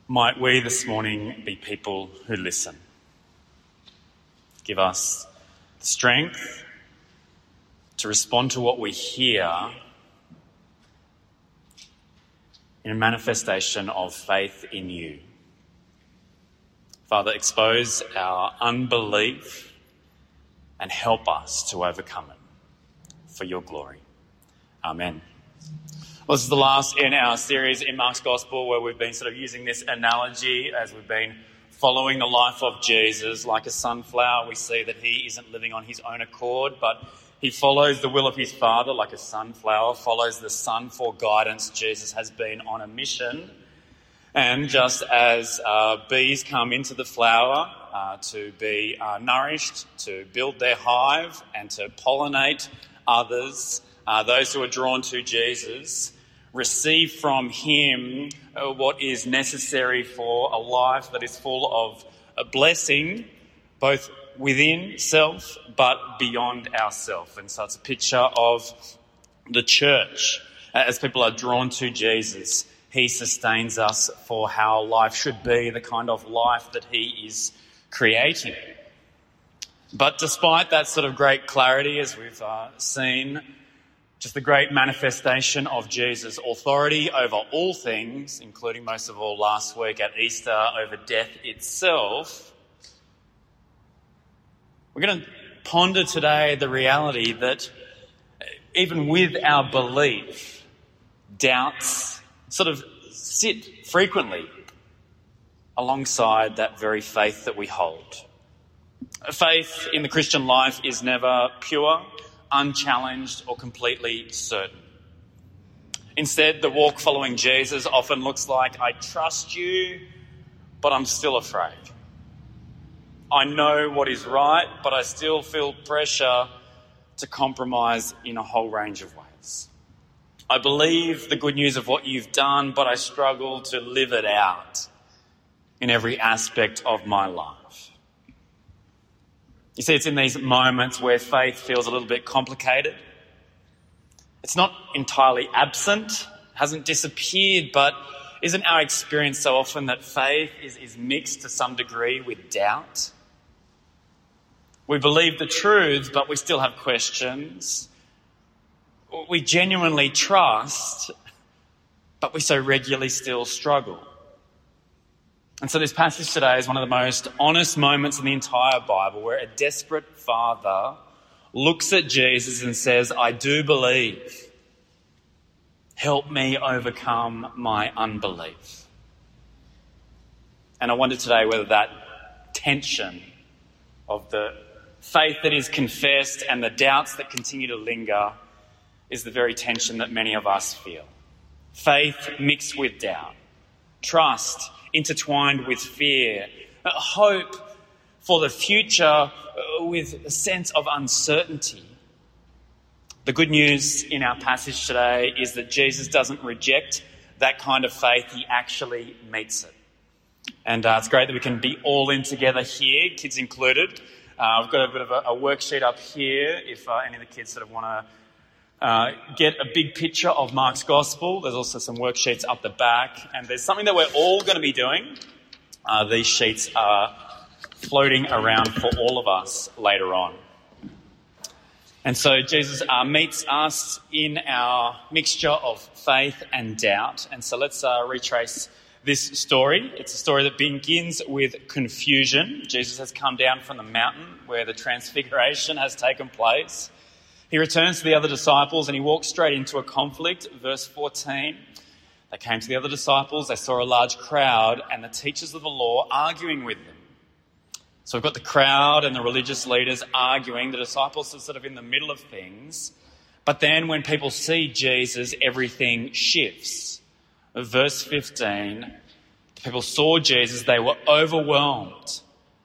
Might we this morning be people who listen. Give us the strength to respond to what we hear in a manifestation of faith in you. Father, expose our unbelief and help us to overcome it for your glory. Amen. Well, this is the last in our series in Mark's Gospel where we've been sort of using this analogy as we've been following the life of Jesus. Like a sunflower, we see that he isn't living on his own accord, but he follows the will of his Father. Like a sunflower follows the sun for guidance, Jesus has been on a mission. And just as bees come into the flower to be nourished, to build their hive and to pollinate others, those who are drawn to Jesus receive from him what is necessary for a life that is full of a blessing, both within self but beyond ourself. And so it's a picture of the church. As people are drawn to Jesus, he sustains us for how life should be, the kind of life that he is creating. But despite that sort of great clarity, as we've seen, just the great manifestation of Jesus' authority over all things, including most of all last week at Easter over death itself, we're going to ponder today the reality that even with our belief, doubts sort of sit frequently alongside that very faith that we hold. Faith in the Christian life is never pure, unchallenged, or completely certain. Instead, the walk following Jesus often looks like, I trust you, but I'm still afraid. I know what is right, but I still feel pressure to compromise in a whole range of ways. I believe the good news of what you've done, but I struggle to live it out in every aspect of my life. You see, it's in these moments where faith feels a little bit complicated. It's not entirely absent, hasn't disappeared, but isn't our experience so often that faith is mixed to some degree with doubt? We believe the truths, but we still have questions. We genuinely trust, but we so regularly still struggle. And so this passage today is one of the most honest moments in the entire Bible where a desperate father looks at Jesus and says, I do believe. Help me overcome my unbelief. And I wonder today whether that tension of the faith that is confessed and the doubts that continue to linger is the very tension that many of us feel. Faith mixed with doubt. Trust intertwined with fear. Hope for the future with a sense of uncertainty. The good news in our passage today is that Jesus doesn't reject that kind of faith. He actually meets it. And it's great that we can be all in together here, kids included. We've got a bit of a worksheet up here if any of the kids sort of want to get a big picture of Mark's Gospel. There's also some worksheets up the back, and there's something that we're all going to be doing. These sheets are floating around for all of us later on. And so Jesus meets us in our mixture of faith and doubt. And so let's retrace this story. It's a story that begins with confusion. Jesus has come down from the mountain where the transfiguration has taken place. He returns to the other disciples and he walks straight into a conflict. Verse 14, they came to the other disciples, they saw a large crowd and the teachers of the law arguing with them. So we've got the crowd and the religious leaders arguing. The disciples are sort of in the middle of things. But then when people see Jesus, everything shifts. Verse 15, the people saw Jesus, they were overwhelmed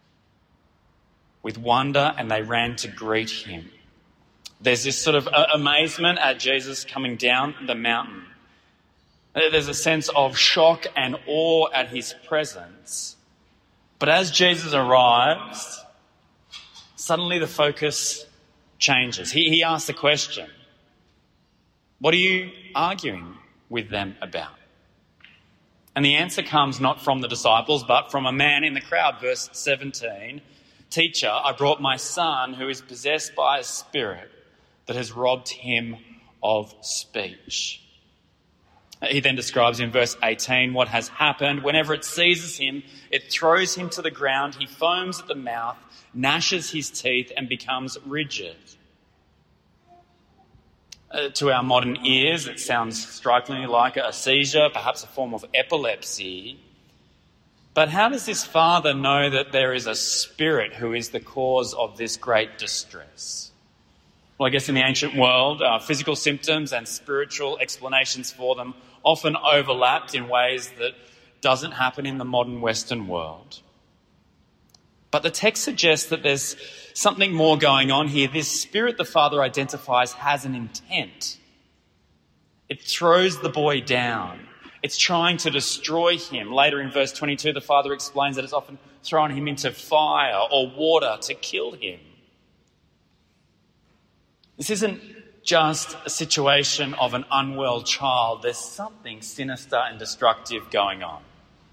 with wonder and they ran to greet him. There's this sort of amazement at Jesus coming down the mountain. There's a sense of shock and awe at his presence. But as Jesus arrives, suddenly the focus changes. He asks the question, what are you arguing with them about? And the answer comes not from the disciples, but from a man in the crowd. Verse 17, "Teacher, I brought my son who is possessed by a spirit that has robbed him of speech." He then describes in verse 18 what has happened. "Whenever it seizes him, it throws him to the ground. He foams at the mouth, gnashes his teeth, and becomes rigid." To our modern ears, it sounds strikingly like a seizure, perhaps a form of epilepsy. But how does this father know that there is a spirit who is the cause of this great distress? Well, I guess in the ancient world, physical symptoms and spiritual explanations for them often overlapped in ways that doesn't happen in the modern Western world. But the text suggests that there's something more going on here. This spirit the father identifies has an intent. It throws the boy down. It's trying to destroy him. Later in verse 22, the father explains that it's often thrown him into fire or water to kill him. This isn't just a situation of an unwell child. There's something sinister and destructive going on.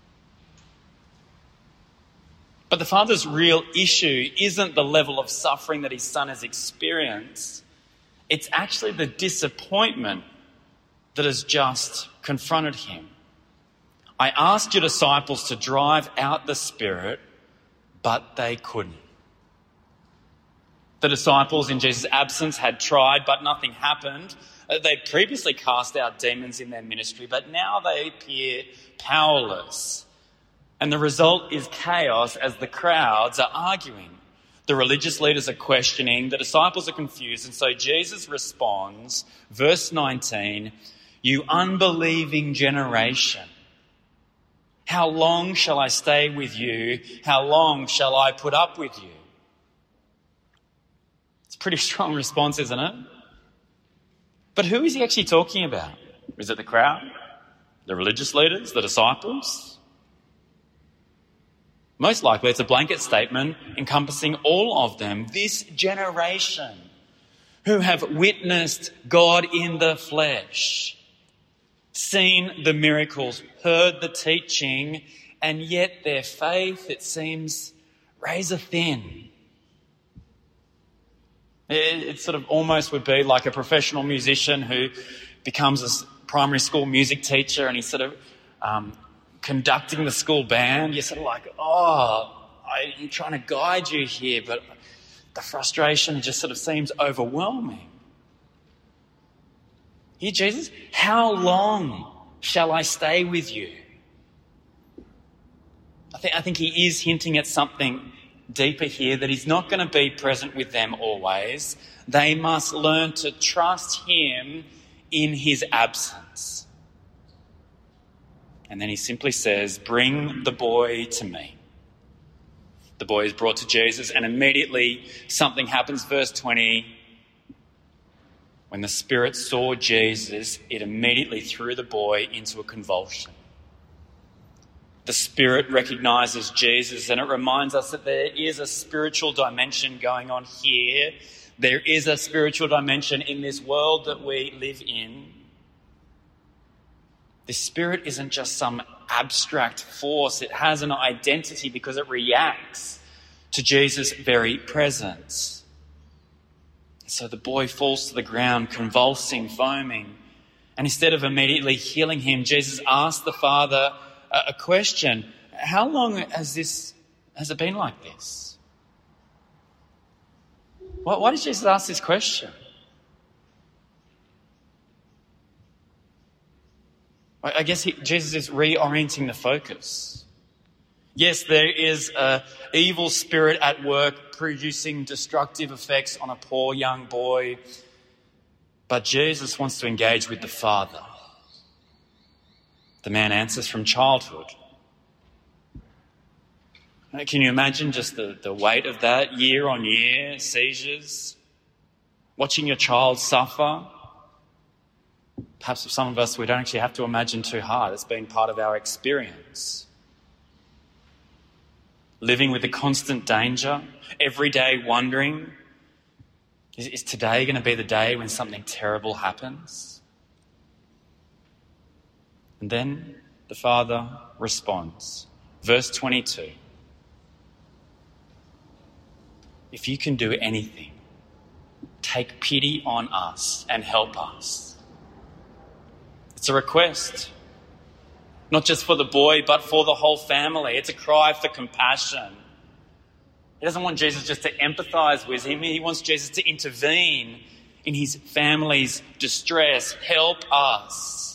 But the father's real issue isn't the level of suffering that his son has experienced. It's actually the disappointment that has just confronted him. "I asked your disciples to drive out the spirit, but they couldn't." The disciples in Jesus' absence had tried, but nothing happened. They'd previously cast out demons in their ministry, but now they appear powerless. And the result is chaos as the crowds are arguing. The religious leaders are questioning, the disciples are confused, and so Jesus responds, verse 19, "You unbelieving generation, how long shall I stay with you? How long shall I put up with you?" It's a pretty strong response, isn't it? But who is he actually talking about? Is it the crowd? The religious leaders? The disciples? Most likely it's a blanket statement encompassing all of them. This generation who have witnessed God in the flesh, seen the miracles, heard the teaching, and yet their faith, it seems, razor thin. It sort of almost would be like a professional musician who becomes a primary school music teacher and he's sort of conducting the school band. You're sort of like, I'm trying to guide you here, but the frustration just sort of seems overwhelming. Here, Jesus, how long shall I stay with you? I think he is hinting at something deeper here, that he's not going to be present with them always. They must learn to trust him in his absence. And then he simply says, "Bring the boy to me." The boy is brought to Jesus, and immediately something happens. Verse 20, when the spirit saw Jesus, it immediately threw the boy into a convulsion. The spirit recognizes Jesus, and it reminds us that there is a spiritual dimension going on here. There is a spiritual dimension in this world that we live in. The spirit isn't just some abstract force. It has an identity because it reacts to Jesus' very presence. So the boy falls to the ground, convulsing, foaming. And instead of immediately healing him, Jesus asked the father a question. How long has it been like this? Why did Jesus ask this question? I guess Jesus is reorienting the focus. Yes, there is an evil spirit at work producing destructive effects on a poor young boy, but Jesus wants to engage with the Father. The man answers from childhood. Can you imagine just the weight of that, year on year, seizures, watching your child suffer? Perhaps for some of us, we don't actually have to imagine too hard. It's been part of our experience. Living with the constant danger, every day wondering, is today going to be the day when something terrible happens? And then the Father responds. Verse 22. If you can do anything, take pity on us and help us. It's a request, not just for the boy, but for the whole family. It's a cry for compassion. He doesn't want Jesus just to empathize with him. He wants Jesus to intervene in his family's distress. Help us.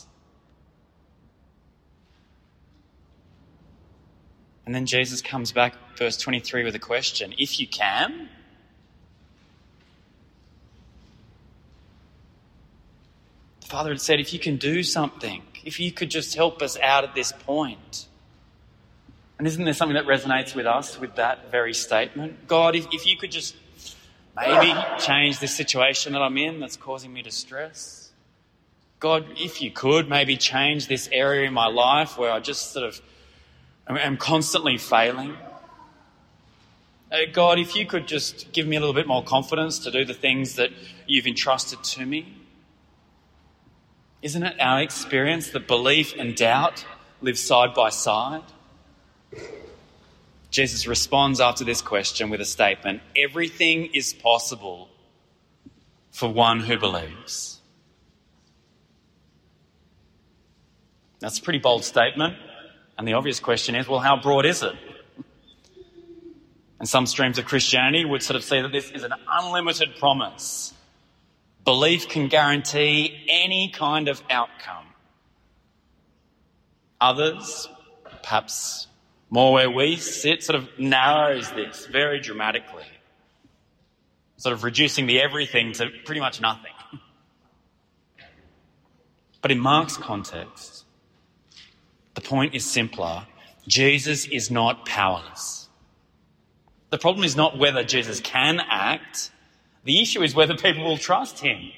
And then Jesus comes back, verse 23, with a question. If you can? The Father had said, if you can do something, if you could just help us out at this point. And isn't there something that resonates with us with that very statement? God, if you could just maybe change this situation that I'm in that's causing me distress. God, if you could maybe change this area in my life where I just sort of am constantly failing. God, if you could just give me a little bit more confidence to do the things that you've entrusted to me. Isn't it our experience that belief and doubt live side by side? Jesus responds after this question with a statement. Everything is possible for one who believes. That's a pretty bold statement. And the obvious question is, well, how broad is it? And some streams of Christianity would sort of say that this is an unlimited promise. Belief can guarantee any kind of outcome. Others, perhaps more where we sit, sort of narrows this very dramatically, sort of reducing the everything to pretty much nothing. But in Mark's context, the point is simpler. Jesus is not powerless. The problem is not whether Jesus can act. The issue is whether people will trust him.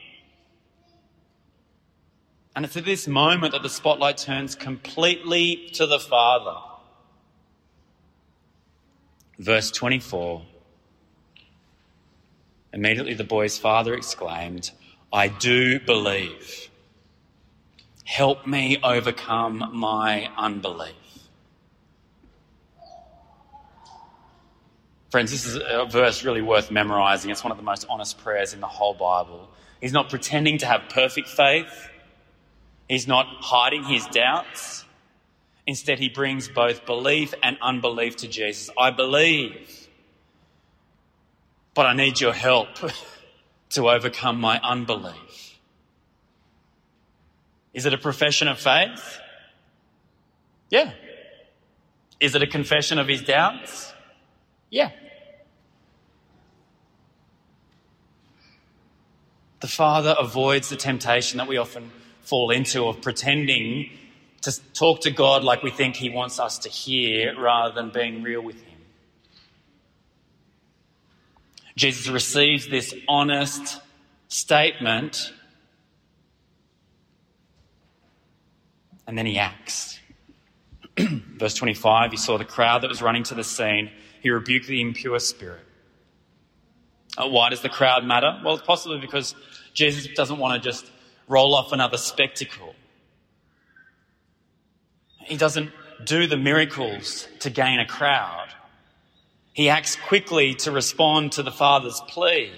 And it's at this moment that the spotlight turns completely to the Father. Verse 24. Immediately the boy's father exclaimed, I do believe. Help me overcome my unbelief. Friends, this is a verse really worth memorising. It's one of the most honest prayers in the whole Bible. He's not pretending to have perfect faith. He's not hiding his doubts. Instead, he brings both belief and unbelief to Jesus. I believe, but I need your help to overcome my unbelief. Is it a profession of faith? Yeah. Is it a confession of his doubts? Yeah. The Father avoids the temptation that we often fall into of pretending to talk to God like we think he wants us to hear rather than being real with him. Jesus receives this honest statement and then he acts. Verse 25, he saw the crowd that was running to the scene. He rebuked the impure spirit. Why does the crowd matter? Well, it's possibly because Jesus doesn't want to just roll off another spectacle. He doesn't do the miracles to gain a crowd. He acts quickly to respond to the Father's plea.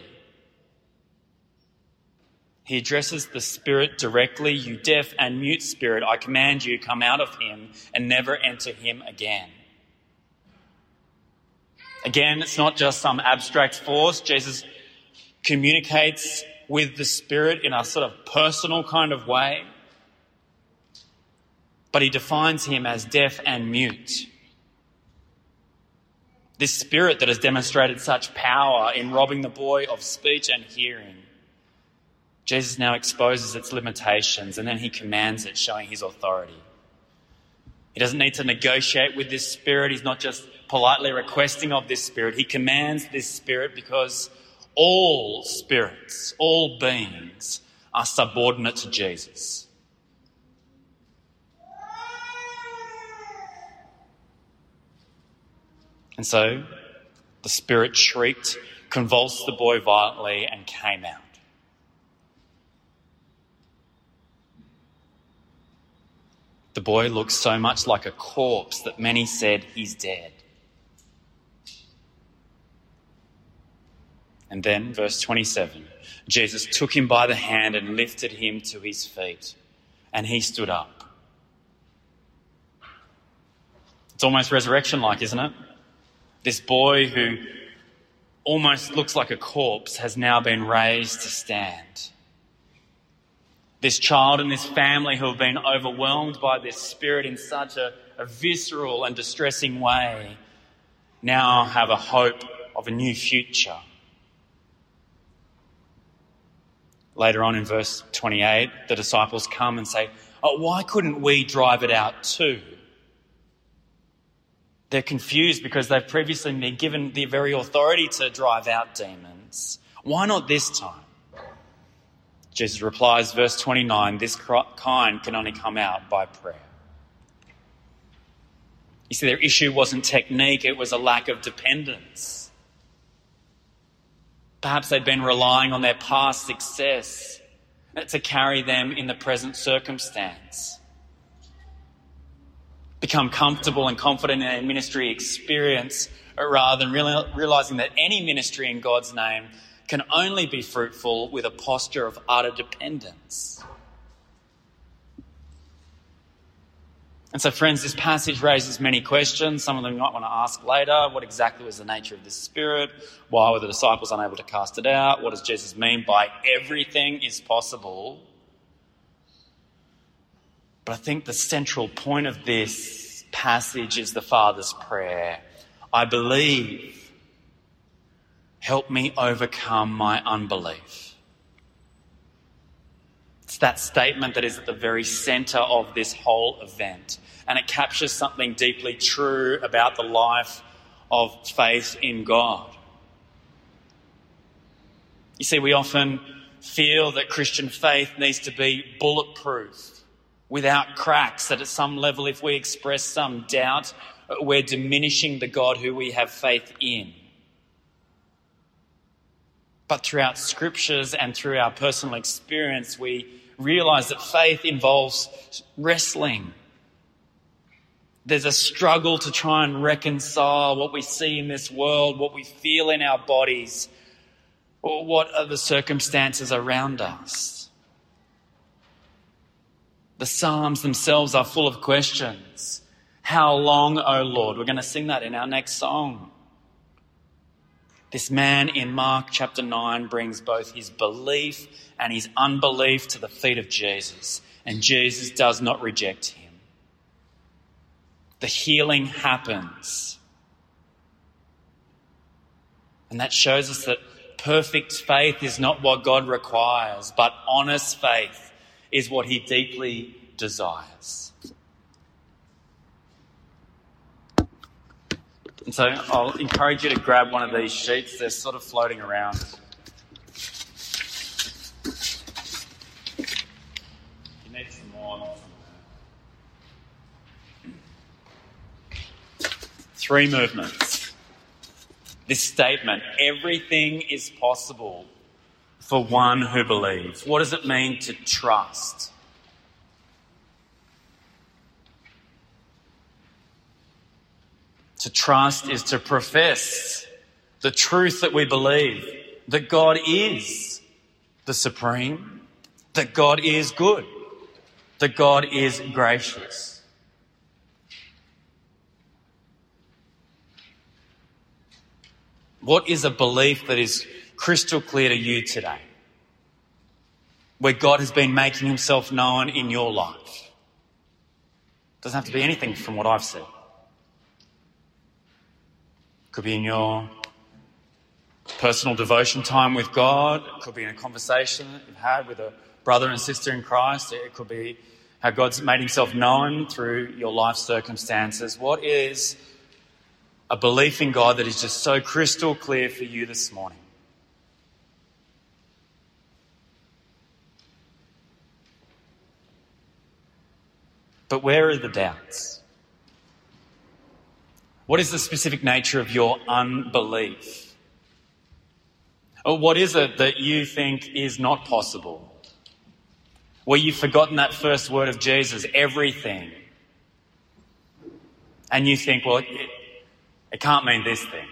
He addresses the spirit directly. You deaf and mute spirit, I command you, come out of him and never enter him again. Again, it's not just some abstract force. Jesus communicates with the Spirit in a sort of personal kind of way. But he defines him as deaf and mute. This spirit that has demonstrated such power in robbing the boy of speech and hearing, Jesus now exposes its limitations and then he commands it, showing his authority. He doesn't need to negotiate with this spirit. He's not just politely requesting of this spirit. He commands this spirit because all spirits, all beings are subordinate to Jesus. And so the spirit shrieked, convulsed the boy violently and came out. The The boy looked so much like a corpse that many said, he's dead. And then, verse 27, Jesus took him by the hand and lifted him to his feet, and he stood up. It's almost resurrection-like, isn't it? This boy who almost looks like a corpse has now been raised to stand. This child and this family who have been overwhelmed by this spirit in such a visceral and distressing way now have a hope of a new future. Later on in verse 28, the disciples come and say, "Oh, why couldn't we drive it out too?" They're confused because they've previously been given the very authority to drive out demons. Why not this time? Jesus replies, verse 29, this kind can only come out by prayer. You see, their issue wasn't technique, it was a lack of dependence. Perhaps they'd been relying on their past success to carry them in the present circumstance. Become comfortable and confident in their ministry experience rather than realizing that any ministry in God's name can only be fruitful with a posture of utter dependence. And so, friends, this passage raises many questions. Some of them you might want to ask later. What exactly was the nature of this spirit? Why were the disciples unable to cast it out? What does Jesus mean by everything is possible? But I think the central point of this passage is the Father's prayer. I believe. Help me overcome my unbelief. It's that statement that is at the very centre of this whole event. And it captures something deeply true about the life of faith in God. You see, we often feel that Christian faith needs to be bulletproof, without cracks, that at some level if we express some doubt, we're diminishing the God who we have faith in. But throughout scriptures and through our personal experience, we realise that faith involves wrestling. There's a struggle to try and reconcile what we see in this world, what we feel in our bodies, or what are the circumstances around us. The Psalms themselves are full of questions. How long, O Lord? We're going to sing that in our next song. This man in Mark chapter 9 brings both his belief and his unbelief to the feet of Jesus, and Jesus does not reject him. The healing happens. And that shows us that perfect faith is not what God requires, but honest faith is what he deeply desires. And so I'll encourage you to grab one of these sheets. They're sort of floating around. You need some more. 3 movements. This statement, everything is possible for one who believes. What does it mean to trust? To trust is to profess the truth that we believe, that God is the supreme, that God is good, that God is gracious. What is a belief that is crystal clear to you today, where God has been making himself known in your life? Doesn't have to be anything from what I've said. Could be in your personal devotion time with God. It could be in a conversation that you've had with a brother and sister in Christ. It could be how God's made himself known through your life circumstances. What is a belief in God that is just so crystal clear for you this morning? But where are the doubts? What is the specific nature of your unbelief? Or what is it that you think is not possible? Where you've forgotten that first word of Jesus, everything And you think, well, it can't mean this thing.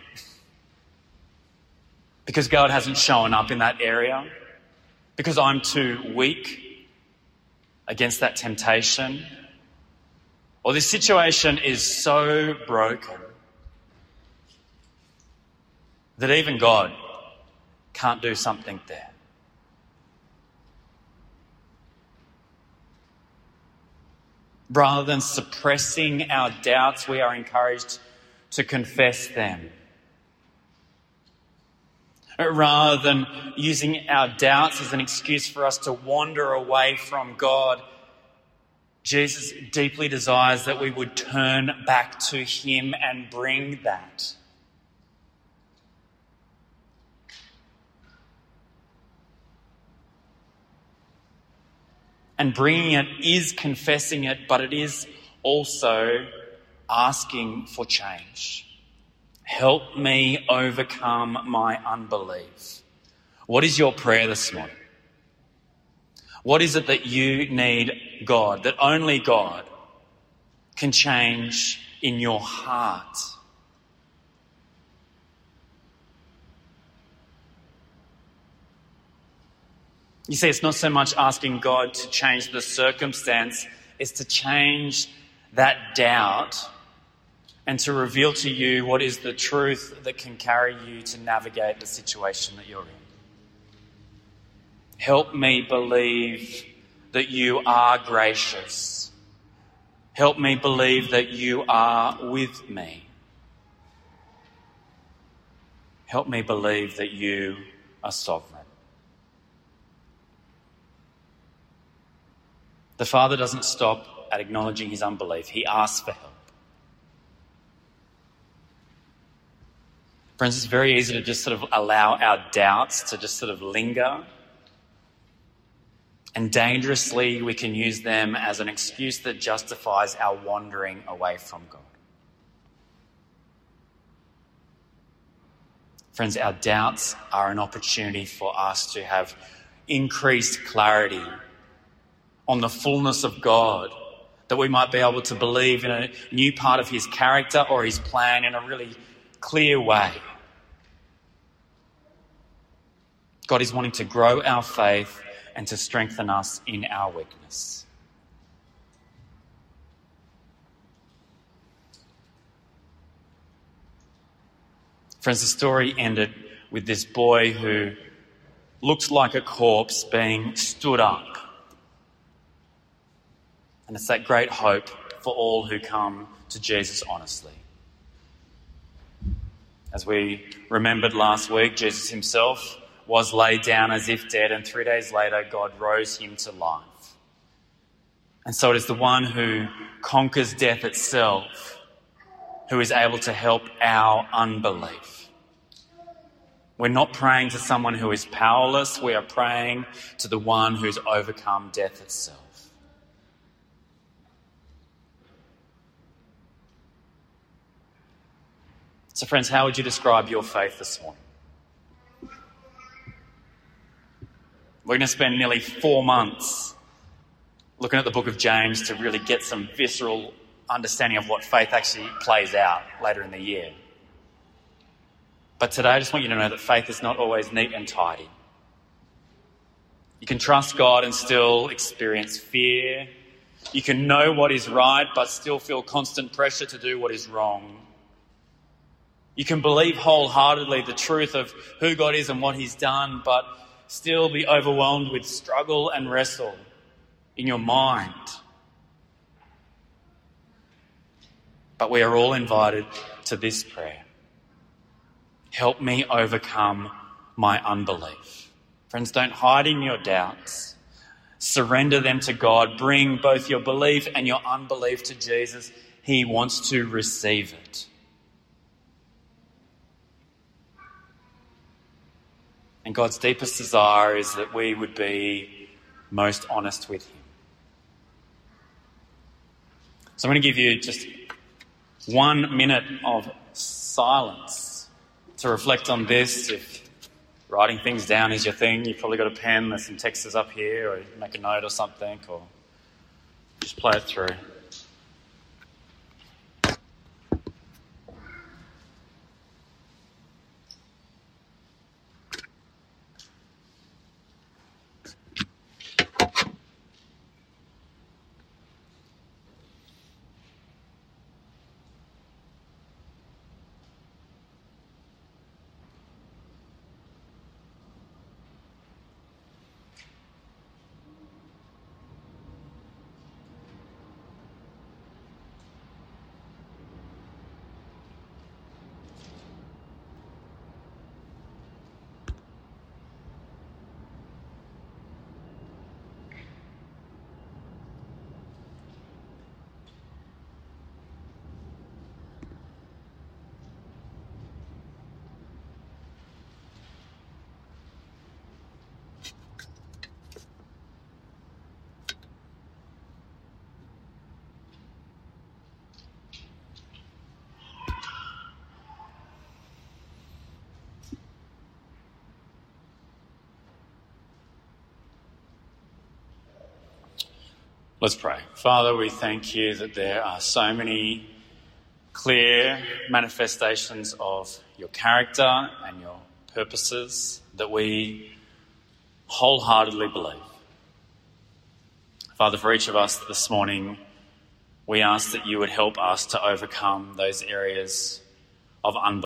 Because God hasn't shown up in that area. Because I'm too weak against that temptation. Or this situation is so broken that even God can't do something there. Rather than suppressing our doubts, we are encouraged to confess them. Rather than using our doubts as an excuse for us to wander away from God, Jesus deeply desires that we would turn back to him and bring that. And bringing it is confessing it, but it is also asking for change. Help me overcome my unbelief. What is your prayer this morning? What is it that you need God, that only God can change in your heart? You see, it's not so much asking God to change the circumstance, it's to change that doubt and to reveal to you what is the truth that can carry you to navigate the situation that you're in. Help me believe that you are gracious. Help me believe that you are with me. Help me believe that you are sovereign. The Father doesn't stop at acknowledging his unbelief. He asks for help. Friends, it's very easy to just sort of allow our doubts to just sort of linger. And dangerously, we can use them as an excuse that justifies our wandering away from God. Friends, our doubts are an opportunity for us to have increased clarity on the fullness of God, that we might be able to believe in a new part of his character or his plan in a really clear way. God is wanting to grow our faith and to strengthen us in our weakness. Friends, the story ended with this boy who looked like a corpse being stood up. And it's that great hope for all who come to Jesus honestly. As we remembered last week, Jesus himself was laid down as if dead, and 3 days later God rose him to life. And so it is the one who conquers death itself who is able to help our unbelief. We're not praying to someone who is powerless, we are praying to the one who's overcome death itself. So friends, how would you describe your faith this morning? We're going to spend nearly 4 months looking at the book of James to really get some visceral understanding of what faith actually plays out later in the year. But today I just want you to know that faith is not always neat and tidy. You can trust God and still experience fear. You can know what is right but still feel constant pressure to do what is wrong. You can believe wholeheartedly the truth of who God is and what he's done, but still be overwhelmed with struggle and wrestle in your mind. But we are all invited to this prayer. Help me overcome my unbelief. Friends, don't hide in your doubts. Surrender them to God. Bring both your belief and your unbelief to Jesus. He wants to receive it. And God's deepest desire is that we would be most honest with him. So I'm going to give you just 1 minute of silence to reflect on this. If writing things down is your thing, you've probably got a pen, there's some texts up here, or make a note or something, or just play it through. Let's pray. Father, we thank you that there are so many clear manifestations of your character and your purposes that we wholeheartedly believe. Father, for each of us this morning, we ask that you would help us to overcome those areas of unbelief